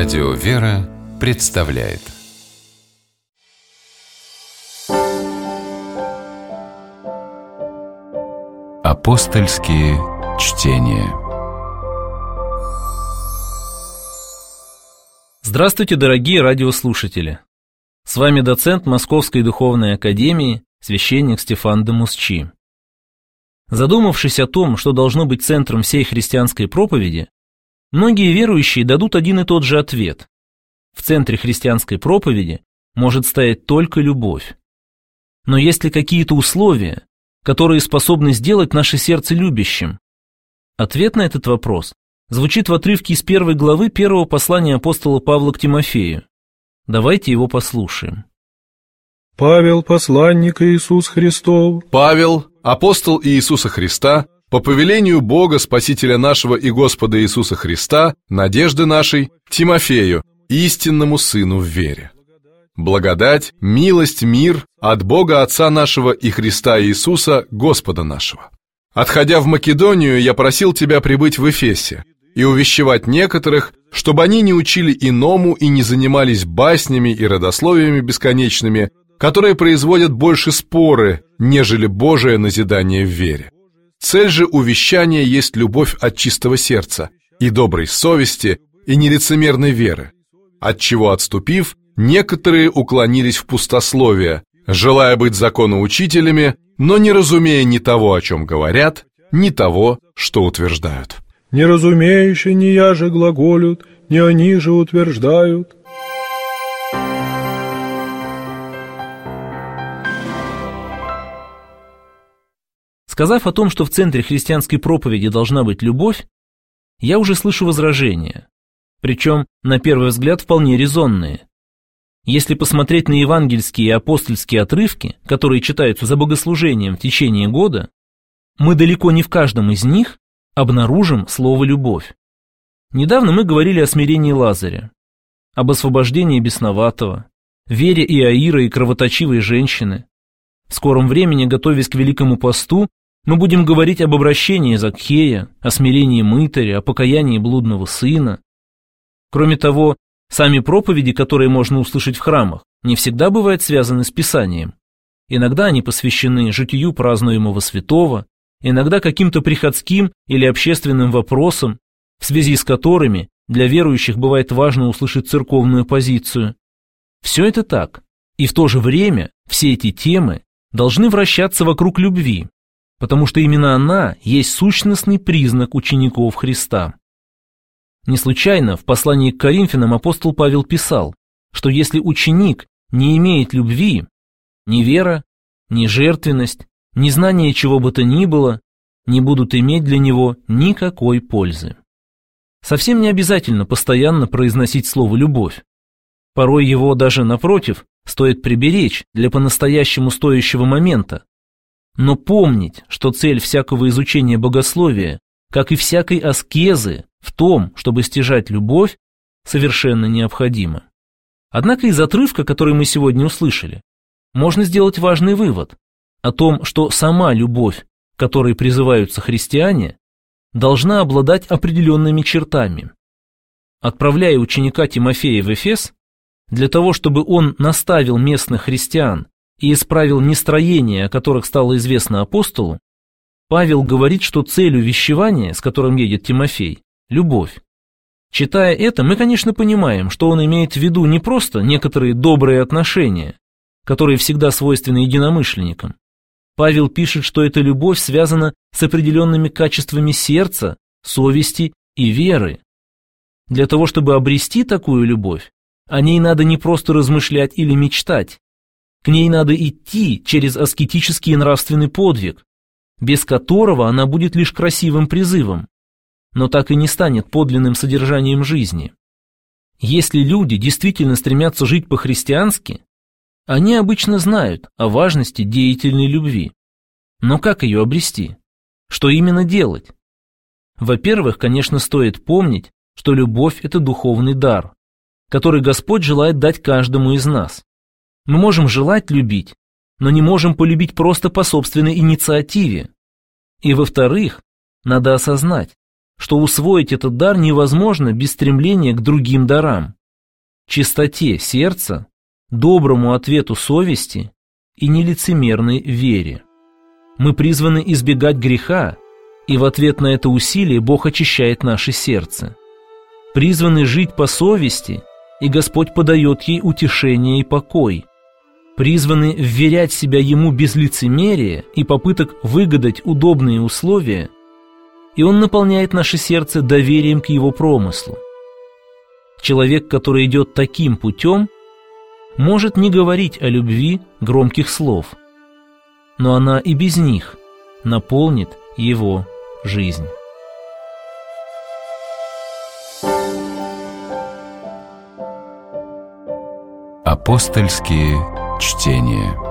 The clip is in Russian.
Радио «Вера» представляет Апостольские чтения. Здравствуйте, дорогие радиослушатели! С вами доцент Московской духовной академии, священник Стефан де Мусчи. Задумавшись о том, что должно быть центром всей христианской проповеди, многие верующие дадут один и тот же ответ. В центре христианской проповеди может стоять только любовь. Но есть ли какие-то условия, которые способны сделать наше сердце любящим? Ответ на этот вопрос звучит в отрывке из 1 главы 1 послания апостола Павла к Тимофею. Давайте его послушаем. Павел, посланник Иисус Христов. Павел, апостол Иисуса Христа, по повелению Бога, Спасителя нашего и Господа Иисуса Христа, надежды нашей, Тимофею, истинному сыну в вере. Благодать, милость, мир от Бога Отца нашего и Христа Иисуса, Господа нашего. Отходя в Македонию, я просил тебя прибыть в Эфесе и увещевать некоторых, чтобы они не учили иному и не занимались баснями и родословиями бесконечными, которые производят больше споры, нежели Божие назидание в вере. Цель же увещания есть любовь от чистого сердца и доброй совести и нелицемерной веры, отчего отступив, некоторые уклонились в пустословие, желая быть законоучителями, но не разумея ни того, о чем говорят, ни того, что утверждают. Неразумеющие не я же глаголют, не они же утверждают. Сказав о том, что в центре христианской проповеди должна быть любовь, я уже слышу возражения, причем, на первый взгляд, вполне резонные. Если посмотреть на евангельские и апостольские отрывки, которые читаются за богослужением в течение года, мы далеко не в каждом из них обнаружим слово «любовь». Недавно мы говорили о смирении Лазаря, об освобождении бесноватого, вере Иаира и кровоточивой женщины. В скором времени, готовясь к Великому посту, мы будем говорить об обращении Закхея, о смирении мытаря, о покаянии блудного сына. Кроме того, сами проповеди, которые можно услышать в храмах, не всегда бывают связаны с Писанием. Иногда они посвящены житию празднуемого святого, иногда каким-то приходским или общественным вопросам, в связи с которыми для верующих бывает важно услышать церковную позицию. Все это так, и в то же время все эти темы должны вращаться вокруг любви, потому что именно она есть сущностный признак учеников Христа. Не случайно в послании к Коринфянам апостол Павел писал, что если ученик не имеет любви, ни вера, ни жертвенность, ни знание чего бы то ни было не будут иметь для него никакой пользы. Совсем не обязательно постоянно произносить слово «любовь». Порой его даже, напротив, стоит приберечь для по-настоящему стоящего момента. Но помнить, что цель всякого изучения богословия, как и всякой аскезы, в том, чтобы стяжать любовь, совершенно необходимо. Однако из отрывка, который мы сегодня услышали, можно сделать важный вывод о том, что сама любовь, к которой призываются христиане, должна обладать определенными чертами. Отправляя ученика Тимофея в Эфес, для того, чтобы он наставил местных христиан и исправил нестроения, о которых стало известно апостолу, Павел говорит, что цель увещевания, с которым едет Тимофей, – любовь. Читая это, мы, конечно, понимаем, что он имеет в виду не просто некоторые добрые отношения, которые всегда свойственны единомышленникам. Павел пишет, что эта любовь связана с определенными качествами сердца, совести и веры. Для того, чтобы обрести такую любовь, о ней надо не просто размышлять или мечтать. К ней надо идти через аскетический и нравственный подвиг, без которого она будет лишь красивым призывом, но так и не станет подлинным содержанием жизни. Если люди действительно стремятся жить по-христиански, они обычно знают о важности деятельной любви. Но как ее обрести? Что именно делать? Во-первых, конечно, стоит помнить, что любовь – это духовный дар, который Господь желает дать каждому из нас. Мы можем желать любить, но не можем полюбить просто по собственной инициативе. И во-вторых, надо осознать, что усвоить этот дар невозможно без стремления к другим дарам, чистоте сердца, доброму ответу совести и нелицемерной вере. Мы призваны избегать греха, и в ответ на это усилие Бог очищает наше сердце. Призваны жить по совести, и Господь подает ей утешение и покой. Призваны вверять себя Ему без лицемерия и попыток выгадать удобные условия, и Он наполняет наше сердце доверием к Его промыслу. Человек, который идет таким путем, может не говорить о любви громких слов, но она и без них наполнит его жизнь. Апостольские чтения.